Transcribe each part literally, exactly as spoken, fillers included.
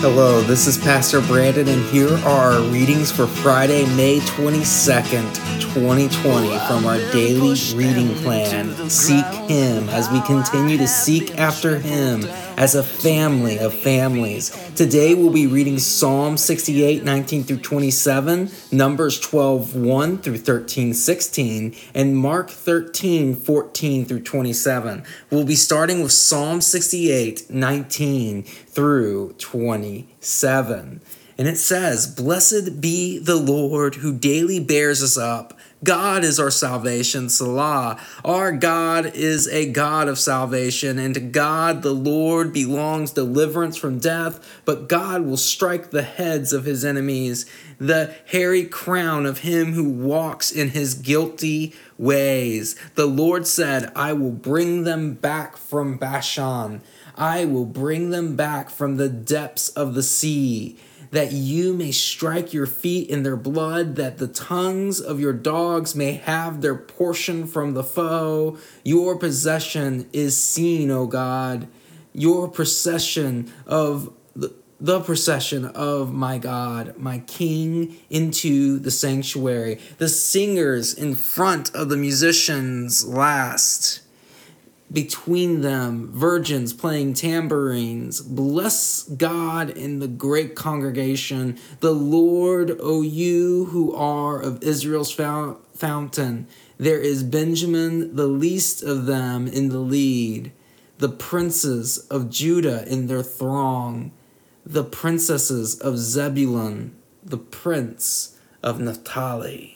Hello, this is Pastor Brandon, and here are our readings for Friday, May twenty-second, twenty twenty, from our daily reading plan, Seek Him, as we continue to seek after Him as a family of families. Today we'll be reading Psalm sixty-eight, nineteen through twenty-seven, Numbers twelve, one through thirteen, sixteen, and Mark thirteen, fourteen through twenty-seven. We'll be starting with Psalm sixty-eight, nineteen through twenty-seven. And it says, "Blessed be the Lord who daily bears us up. God is our salvation, Selah. Our God is a God of salvation, and to God the Lord belongs deliverance from death, but God will strike the heads of his enemies, the hairy crown of him who walks in his guilty ways. The Lord said, I will bring them back from Bashan. I will bring them back from the depths of the sea, that you may strike your feet in their blood, that the tongues of your dogs may have their portion from the foe. Your possession is seen, O God, your procession of the, the procession of my God, my King, into the sanctuary. The singers in front of the musicians last. Between them, virgins playing tambourines. Bless God in the great congregation. The Lord, O you who are of Israel's fountain. There is Benjamin, the least of them, in the lead. The princes of Judah in their throng. The princesses of Zebulun. The prince of Naphtali."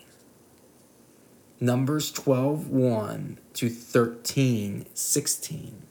Numbers twelve, one to thirteen, sixteen.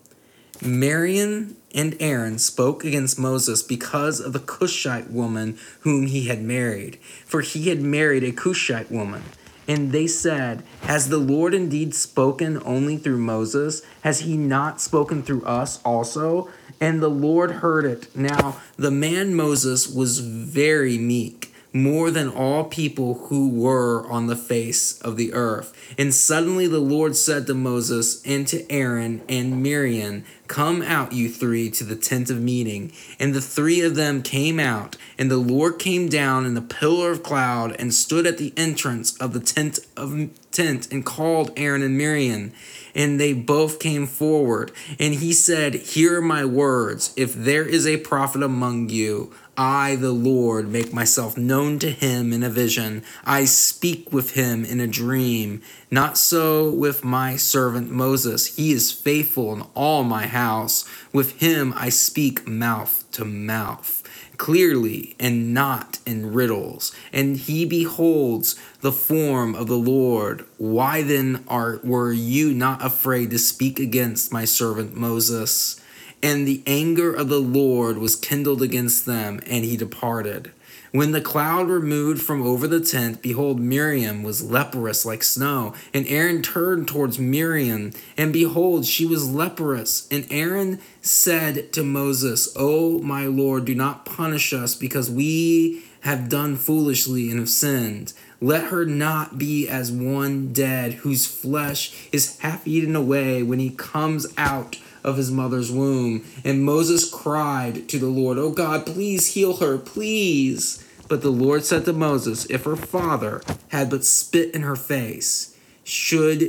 Miriam and Aaron spoke against Moses because of the Cushite woman whom he had married, for he had married a Cushite woman. And they said, "Has the Lord indeed spoken only through Moses? Has he not spoken through us also?" And the Lord heard it. Now the man Moses was very meek, more than all people who were on the face of the earth. And suddenly the Lord said to Moses and to Aaron and Miriam, "Come out, you three, to the tent of meeting." And the three of them came out, and the Lord came down in a pillar of cloud and stood at the entrance of the tent of tent and called Aaron and Miriam. And they both came forward. And he said, "Hear my words. If there is a prophet among you, I, the Lord, make myself known to him in a vision. I speak with him in a dream. Not so with my servant Moses. He is faithful in all my house. With him I speak mouth to mouth, clearly and not in riddles. And he beholds the form of the Lord. Why then are were you not afraid to speak against my servant Moses?" And the anger of the Lord was kindled against them, and he departed. When the cloud removed from over the tent, behold, Miriam was leprous like snow. And Aaron turned towards Miriam, and behold, she was leprous. And Aaron said to Moses, "O my Lord, do not punish us, because we have done foolishly and have sinned. Let her not be as one dead, whose flesh is half eaten away when he comes out of his mother's womb." And Moses cried to the Lord, "Oh God, please heal her, please." But the Lord said to Moses, "If her father had but spit in her face, should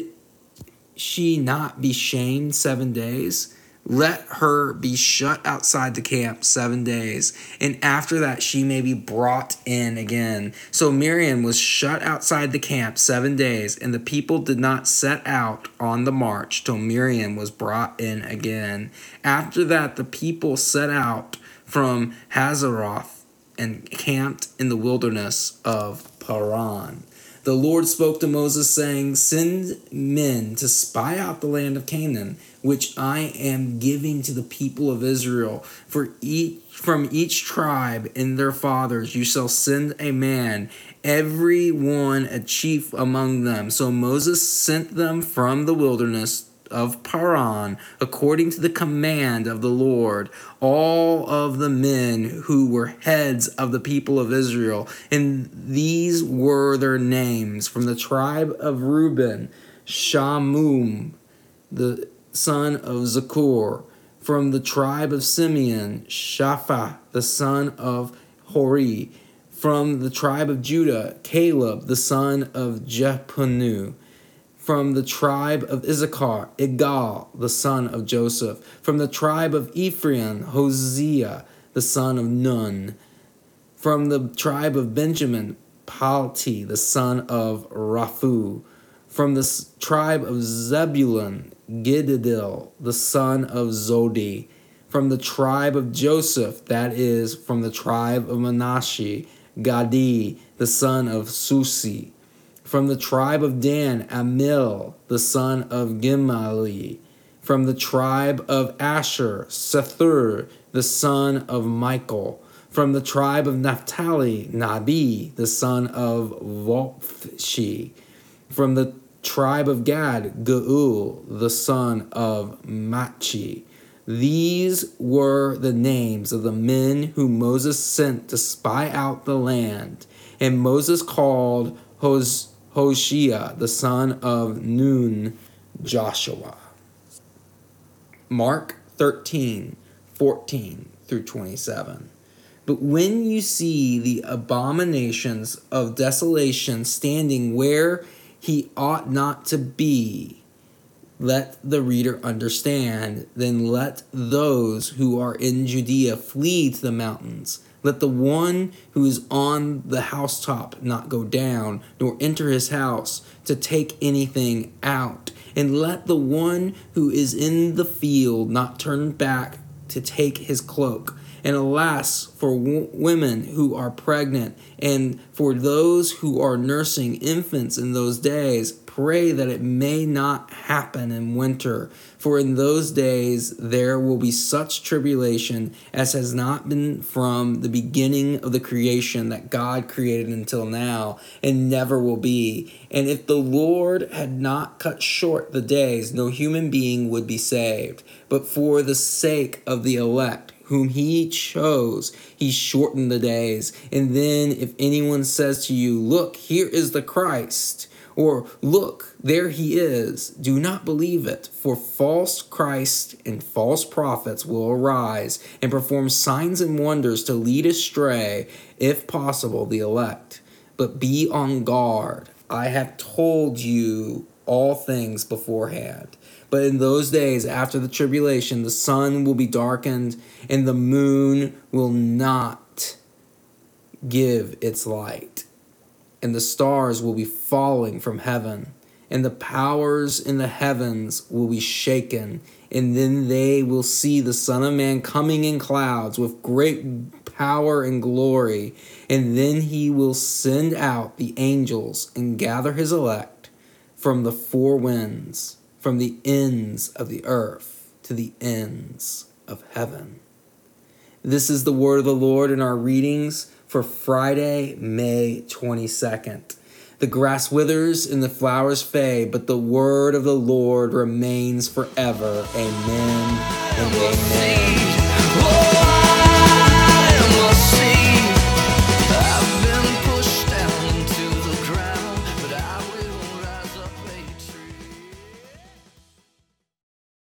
she not be shamed seven days? Let her be shut outside the camp seven days, and after that she may be brought in again." So Miriam was shut outside the camp seven days, and the people did not set out on the march till Miriam was brought in again. After that the people set out from Hazeroth and camped in the wilderness of Paran. The Lord spoke to Moses, saying, "Send men to spy out the land of Canaan, which I am giving to the people of Israel. For each, from each tribe and their fathers you shall send a man, every one a chief among them." So Moses sent them from the wilderness of Paran, according to the command of the Lord, all of the men who were heads of the people of Israel. And these were their names: from the tribe of Reuben, Shamum, the son of Zakur; From the tribe of Simeon, Shapha, the son of Hori. From the tribe of Judah, Caleb, the son of Jephunneh. From the tribe of Issachar, Igal, the son of Joseph. From the tribe of Ephraim, Hosea, the son of Nun. From the tribe of Benjamin, Palti, the son of Raphu. From the tribe of Zebulun, Giddel, the son of Zodi. From the tribe of Joseph, that is, from the tribe of Manasseh, Gadi, the son of Susi. From the tribe of Dan, Amil, the son of Gimali. From the tribe of Asher, Sethur, the son of Michael. From the tribe of Naphtali, Nabi, the son of Vophshi. From the tribe of Gad, Geuel, the son of Machi. These were the names of the men whom Moses sent to spy out the land. And Moses called Hos- Hoshea, the son of Nun, Joshua. Mark thirteen, fourteen through twenty-seven. But when you see the abominations of desolation standing where he ought not to be, let the reader understand. Then let those who are in Judea flee to the mountains. Let the one who is on the housetop not go down, nor enter his house to take anything out. And let the one who is in the field not turn back to take his cloak. And alas, for w- women who are pregnant and for those who are nursing infants in those days, pray that it may not happen in winter. For in those days there will be such tribulation as has not been from the beginning of the creation that God created until now, and never will be. And if the Lord had not cut short the days, no human being would be saved. But for the sake of the elect, whom he chose, he shortened the days. And then if anyone says to you, look, here is the Christ, or look, there he is, do not believe it. For false Christ and false prophets will arise and perform signs and wonders to lead astray, if possible, the elect. But be on guard. I have told you all things beforehand. But in those days after the tribulation, the sun will be darkened, and the moon will not give its light, and the stars will be falling from heaven, and the powers in the heavens will be shaken. And then they will see the Son of Man coming in clouds with great power and glory. And then he will send out the angels and gather his elect from the four winds, from the ends of the earth to the ends of heaven. This is the word of the Lord in our readings for Friday, May twenty-second. The grass withers and the flowers fade, but the word of the Lord remains forever. Amen and amen.